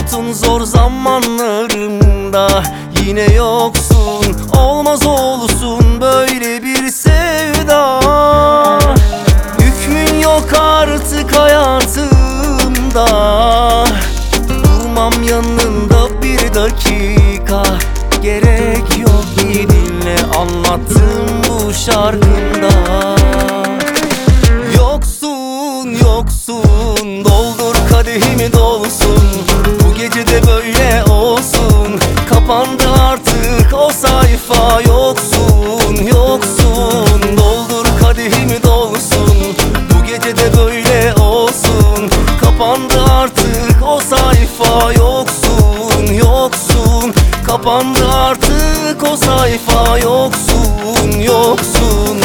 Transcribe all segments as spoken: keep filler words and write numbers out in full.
unuttun zor zamanlarımda. Yine yoksun, olmaz olsun böyle bir sevda. Hükmün yok artık hayatımda. Durmam yanında bir dakika. Gerek yok, iyi dinle anlattım bu şarkımda. Yoksun, yoksun, doldur kadehimi dolsun. Bu gece de böyle olsun. Kapandı artık o sayfa. Yoksun, yoksun, doldur kadehimi dolsun. Bu gece de böyle olsun. Kapandı artık o sayfa. Yoksun, yoksun, kapandı artık o sayfa. Yoksun, yoksun.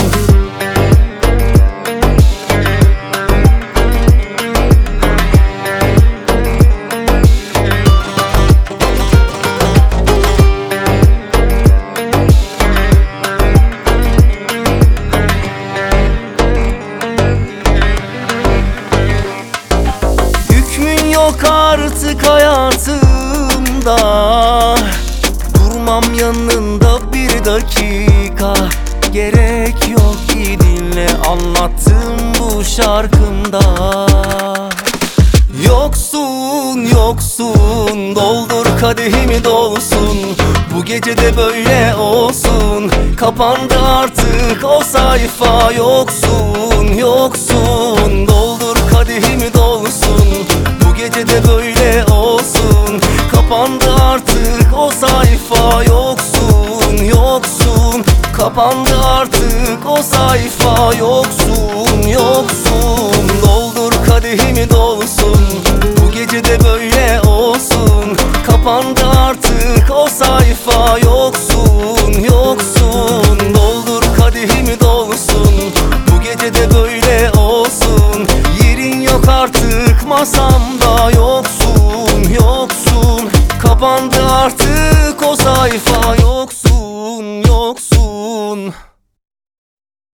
Hükmün yok artık hayatımda. Durmam yanında bir dakika. Gerek yok, iyi dinle anlattım bu şarkımda. Yoksun, yoksun, doldur kadehimi dolsun. Bu gece de böyle olsun. Kapandı artık o sayfa. Yoksun, yoksun, doldur kadehimi dolsun. Bu gece de böyle olsun. Kapandı artık o sayfa. Yoksun, yoksun, kapandı artık o sayfa. Yoksun, yoksun, doldur kadehimi dolsun. Bu gece de böyle olsun. Kapandı artık o sayfa. Yoksun, yoksun, doldur kadehimi dolsun. Bu gece de böyle olsun. Yerin yok artık masamda. Yoksun, yoksun, kapandı artık o sayfa. Yoksun.